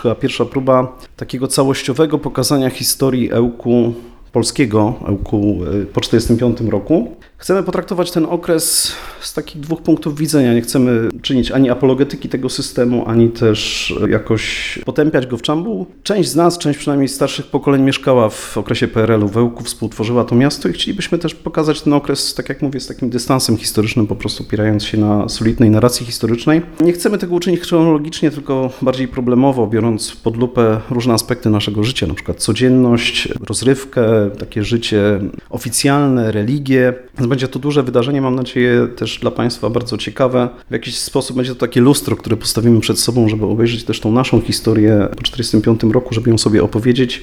Była pierwsza próba takiego całościowego pokazania historii Ełku polskiego, Ełku po 1945 roku. Chcemy potraktować ten okres z takich dwóch punktów widzenia. Nie chcemy czynić ani apologetyki tego systemu, ani też jakoś potępiać go w czambu. Część z nas, część przynajmniej starszych pokoleń mieszkała w okresie PRL-u w Ełku, współtworzyła to miasto i chcielibyśmy też pokazać ten okres, tak jak mówię, z takim dystansem historycznym, po prostu opierając się na solidnej narracji historycznej. Nie chcemy tego uczynić chronologicznie, tylko bardziej problemowo, biorąc pod lupę różne aspekty naszego życia, na przykład codzienność, rozrywkę, takie życie oficjalne, religię. Będzie to duże wydarzenie, mam nadzieję też dla Państwa bardzo ciekawe. W jakiś sposób będzie to takie lustro, które postawimy przed sobą, żeby obejrzeć też tą naszą historię po 1945 roku, żeby ją sobie opowiedzieć.